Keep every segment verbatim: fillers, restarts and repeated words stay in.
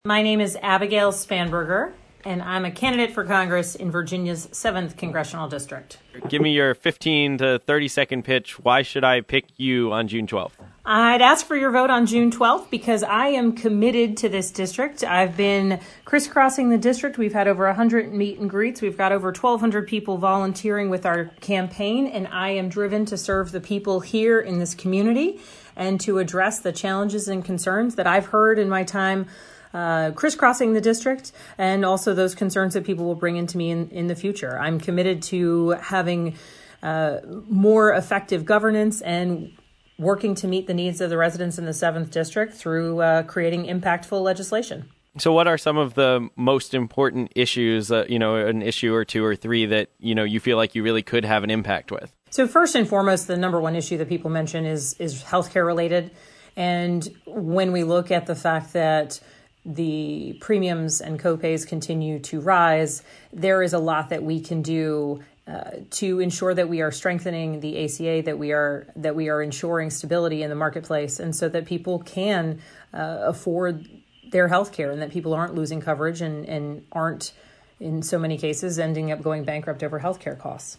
My name is Abigail Spanberger, and I'm a candidate for Congress in Virginia's seventh Congressional District. Give me your fifteen to thirty second pitch. Why should I pick you on June twelfth? I'd ask for your vote on June twelfth because I am committed to this district. I've been crisscrossing the district. We've had over one hundred meet and greets. We've got over twelve hundred people volunteering with our campaign, and I am driven to serve the people here in this community and to address the challenges and concerns that I've heard in my time Uh, crisscrossing the district, and also those concerns that people will bring into me in, in the future. I'm committed to having uh, more effective governance and working to meet the needs of the residents in the seventh District through uh, creating impactful legislation. So what are some of the most important issues, uh, you know, an issue or two or three that, you know, you feel like you really could have an impact with? So first and foremost, the number one issue that people mention is, is healthcare related. And when we look at the fact that the premiums and copays continue to rise, there is a lot that we can do uh, to ensure that we are strengthening the A C A, that we are that we are ensuring stability in the marketplace, and so that people can uh, afford their health care and that people aren't losing coverage and, and aren't, in so many cases, ending up going bankrupt over health care costs.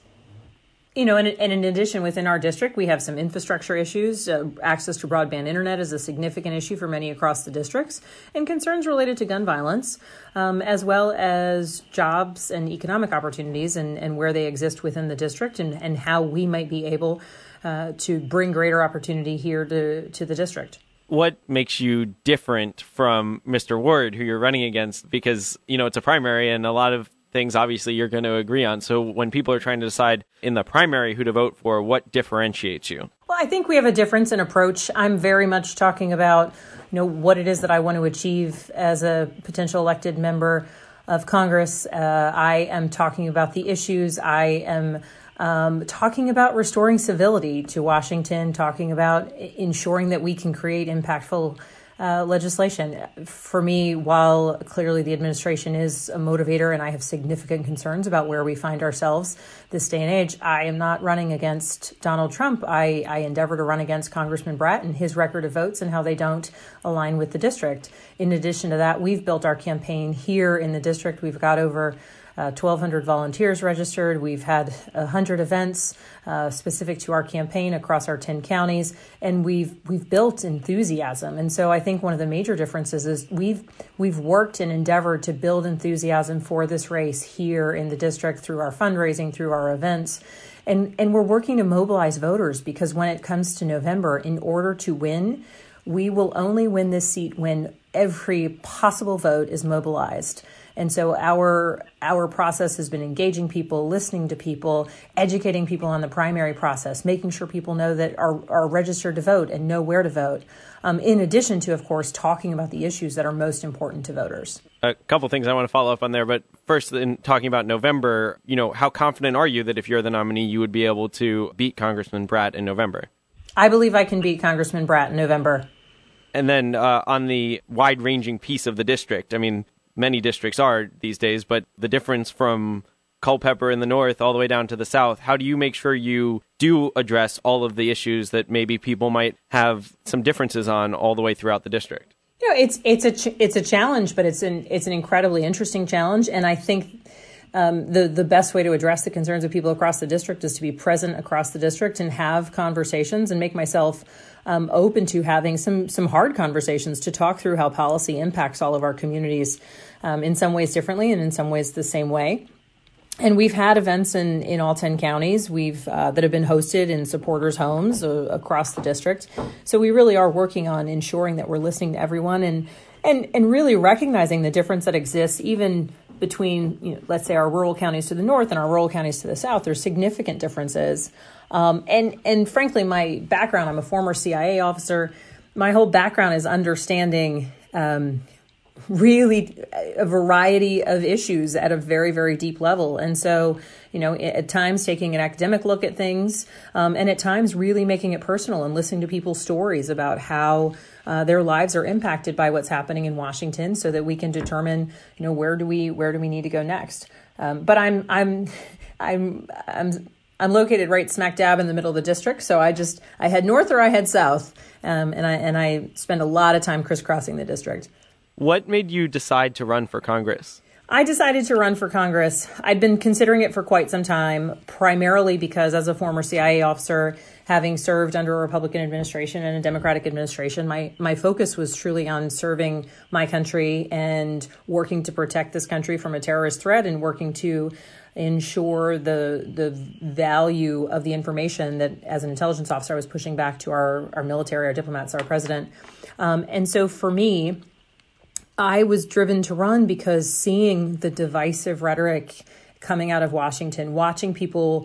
You know, and, and in addition, within our district, we have some infrastructure issues. Uh, access to broadband internet is a significant issue for many across the districts, and concerns related to gun violence, um, as well as jobs and economic opportunities and, and where they exist within the district, and, and how we might be able uh, to bring greater opportunity here to, to the district. What makes you different from Mister Ward, who you're running against? Because, you know, it's a primary and a lot of things obviously you're going to agree on. So when people are trying to decide in the primary who to vote for, what differentiates you? Well, I think we have a difference in approach. I'm very much talking about, you know, what it is that I want to achieve as a potential elected member of Congress. Uh, I am talking about the issues. I am um, talking about restoring civility to Washington, talking about ensuring that we can create impactful Uh, legislation. For me, while clearly the administration is a motivator and I have significant concerns about where we find ourselves this day and age, I am not running against Donald Trump. I, I endeavor to run against Congressman Brat and his record of votes and how they don't align with the district. In addition to that, we've built our campaign here in the district. We've got over Uh, twelve hundred volunteers registered. We've had one hundred events uh, specific to our campaign across our ten counties, and we've we've built enthusiasm. And so I think one of the major differences is we've we've worked and endeavored to build enthusiasm for this race here in the district through our fundraising, through our events. And, and we're working to mobilize voters, because when it comes to November, in order to win, we will only win this seat when every possible vote is mobilized. And so our our process has been engaging people, listening to people, educating people on the primary process, making sure people know that are, are registered to vote and know where to vote, um, in addition to, of course, talking about the issues that are most important to voters. A couple things I want to follow up on there. But first, in talking about November, you know, how confident are you that if you're the nominee, you would be able to beat Congressman Brat in November? I believe I can beat Congressman Brat in November. And then uh, on the wide-ranging piece of the district, I mean, many districts are these days, but the difference from Culpeper in the north all the way down to the south, how do you make sure you do address all of the issues that maybe people might have some differences on all the way throughout the district? You know, it's it's a ch- it's a challenge, but it's an it's an incredibly interesting challenge, and I think Um, the, the best way to address the concerns of people across the district is to be present across the district and have conversations and make myself um, open to having some some hard conversations to talk through how policy impacts all of our communities um, in some ways differently and in some ways the same way. And we've had events in, in all ten counties we've uh, that have been hosted in supporters' homes uh, across the district. So we really are working on ensuring that we're listening to everyone and and, and really recognizing the difference that exists even between, you know, let's say, our rural counties to the north and our rural counties to the south. There's significant differences. Um, and, and frankly, my background, I'm a former C I A officer. My whole background is understanding um, really a variety of issues at a very, very deep level. And so, you know, at times taking an academic look at things um, and at times really making it personal and listening to people's stories about how uh, their lives are impacted by what's happening in Washington so that we can determine, you know, where do we where do we need to go next. Um, but I'm I'm I'm I'm I'm located right smack dab in the middle of the district. So I just I head north or I head south. Um, and I and I spend a lot of time crisscrossing the district. What made you decide to run for Congress? I decided to run for Congress. I'd been considering it for quite some time, primarily because as a former C I A officer, having served under a Republican administration and a Democratic administration, my, my focus was truly on serving my country and working to protect this country from a terrorist threat and working to ensure the the value of the information that, as an intelligence officer, I was pushing back to our, our military, our diplomats, our president. Um, and so for me, I was driven to run because seeing the divisive rhetoric coming out of Washington, watching people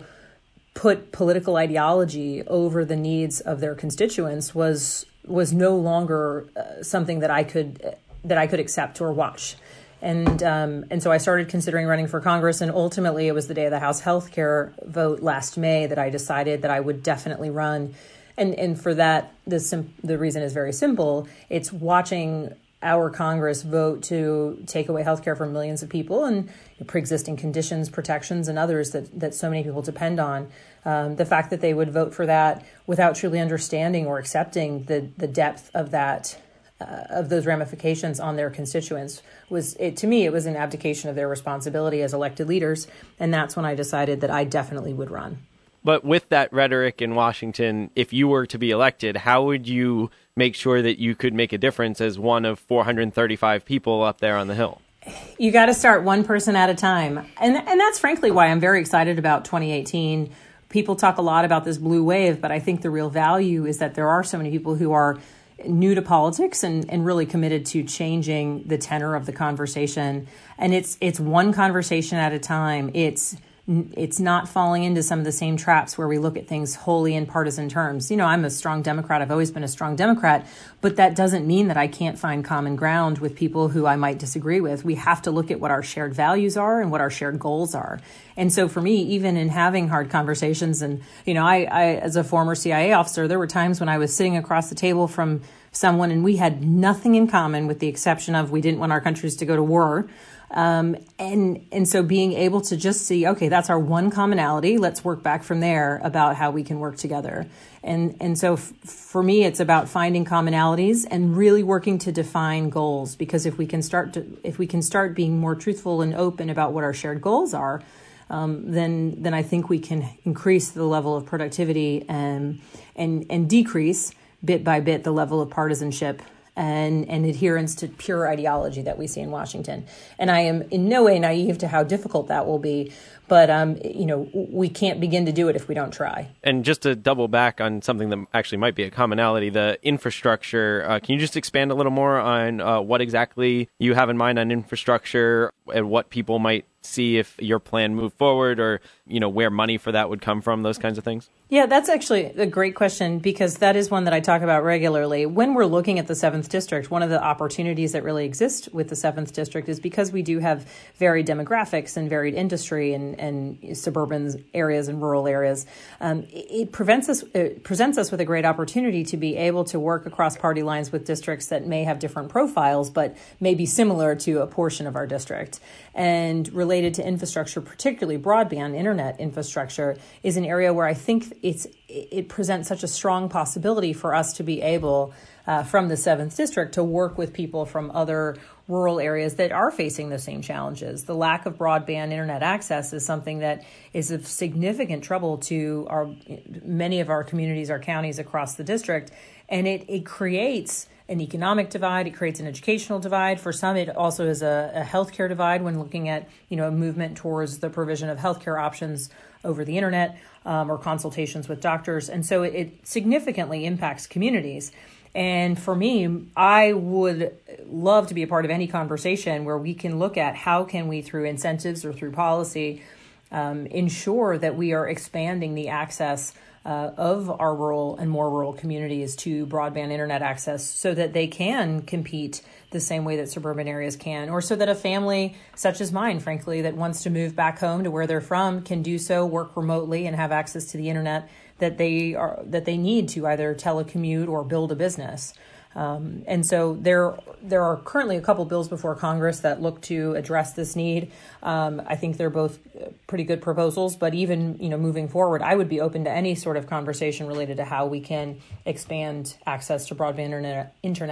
put political ideology over the needs of their constituents was was no longer uh, something that I could that I could accept or watch. And um, and so I started considering running for Congress, and ultimately it was the day of the House health care vote last May that I decided that I would definitely run. And and for that, the sim- the reason is very simple. It's watching our Congress vote to take away health care from millions of people and pre-existing conditions, protections, and others that, that so many people depend on. Um, the fact that they would vote for that without truly understanding or accepting the, the depth of that, uh, of those ramifications on their constituents was, it, to me, it was an abdication of their responsibility as elected leaders. And that's when I decided that I definitely would run. But with that rhetoric in Washington, if you were to be elected, how would you make sure that you could make a difference as one of four hundred thirty-five people up there on the Hill? You got to start one person at a time. And and that's frankly why I'm very excited about twenty eighteen. People talk a lot about this blue wave, but I think the real value is that there are so many people who are new to politics and, and really committed to changing the tenor of the conversation. And it's it's one conversation at a time. It's It's not falling into some of the same traps where we look at things wholly in partisan terms. You know, I'm a strong Democrat. I've always been a strong Democrat, but that doesn't mean that I can't find common ground with people who I might disagree with. We have to look at what our shared values are and what our shared goals are. And so for me, even in having hard conversations, and, you know, I, I as a former C I A officer, there were times when I was sitting across the table from someone and we had nothing in common with the exception of we didn't want our countries to go to war. Um, and, and so being able to just see, okay, that's our one commonality. Let's work back from there about how we can work together. And, and so f- for me, it's about finding commonalities and really working to define goals, because if we can start to, if we can start being more truthful and open about what our shared goals are, um, then, then I think we can increase the level of productivity and, and, and decrease bit by bit the level of partisanship and, and adherence to pure ideology that we see in Washington. And I am in no way naive to how difficult that will be, but um, you know, we can't begin to do it if we don't try. And just to double back on something that actually might be a commonality, the infrastructure, uh, can you just expand a little more on uh, what exactly you have in mind on infrastructure and what people might see if your plan moved forward, or, you know, where money for that would come from, those kinds of things? Yeah, that's actually a great question, because that is one that I talk about regularly. When we're looking at the seventh District, one of the opportunities that really exist with the seventh District is because we do have varied demographics and varied industry and, and suburban areas and rural areas. Um, it prevents us, it presents us with a great opportunity to be able to work across party lines with districts that may have different profiles, but may be similar to a portion of our district. And related to infrastructure, particularly broadband internet infrastructure, is an area where I think it's it presents such a strong possibility for us to be able, uh, from the seventh District, to work with people from other rural areas that are facing the same challenges. The lack of broadband internet access is something that is of significant trouble to our many of our communities, our counties across the district, and it it creates an economic divide. It creates an educational divide. For some, it also is a, a healthcare divide when looking at, you know, a movement towards the provision of healthcare options over the internet um, or consultations with doctors. And so it, it significantly impacts communities. And for me, I would love to be a part of any conversation where we can look at how can we, through incentives or through policy, um, ensure that we are expanding the access Uh, of our rural and more rural communities to broadband internet access so that they can compete the same way that suburban areas can, or so that a family such as mine, frankly, that wants to move back home to where they're from can do so, work remotely, and have access to the internet that they are that they need to either telecommute or build a business. Um, and so there there are currently a couple bills before Congress that look to address this need. Um, I think they're both pretty good proposals, but even, you know, moving forward, I would be open to any sort of conversation related to how we can expand access to broadband internet, internet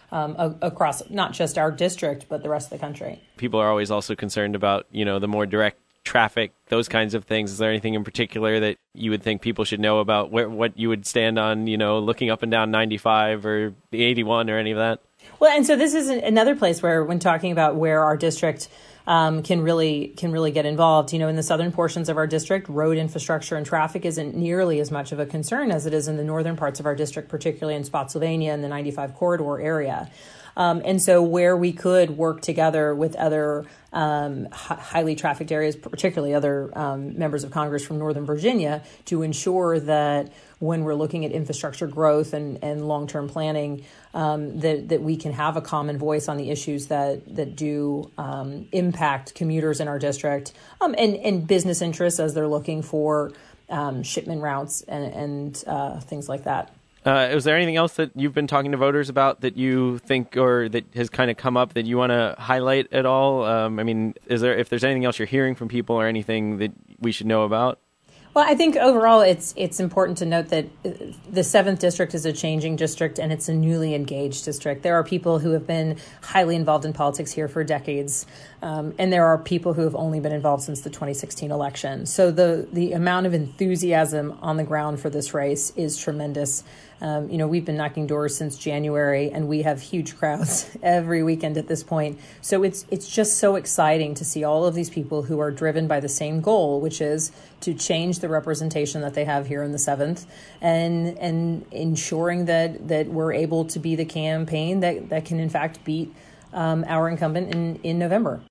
um, a- across not just our district, but the rest of the country. People are always also concerned about, you know, the more direct traffic, those kinds of things. Is there anything in particular that you would think people should know about where, what you would stand on, you know, looking up and down ninety-five or the eighty-one or any of that? Well, and so this is another place where, when talking about where our district um, can really can really get involved, you know, in the southern portions of our district, road infrastructure and traffic isn't nearly as much of a concern as it is in the northern parts of our district, particularly in Spotsylvania and the ninety-five corridor area. Um, and so where we could work together with other um, h- highly trafficked areas, particularly other um, members of Congress from Northern Virginia, to ensure that when we're looking at infrastructure growth and, and long-term planning, um, that, that we can have a common voice on the issues that, that do um, impact commuters in our district um, and, and business interests as they're looking for um, shipment routes and, and uh, things like that. Uh, is there anything else that you've been talking to voters about that you think or that has kind of come up that you want to highlight at all? Um, I mean, is there if there's anything else you're hearing from people or anything that we should know about? Well, I think overall it's it's important to note that the seventh District is a changing district and it's a newly engaged district. There are people who have been highly involved in politics here for decades, um, and there are people who have only been involved since the twenty sixteen election. So the, the amount of enthusiasm on the ground for this race is tremendous. Um, you know, we've been knocking doors since January, and we have huge crowds every weekend at this point. So it's it's just so exciting to see all of these people who are driven by the same goal, which is to change the representation that they have here in the seventh, and and ensuring that that we're able to be the campaign that, that can in fact beat um, our incumbent in, in November.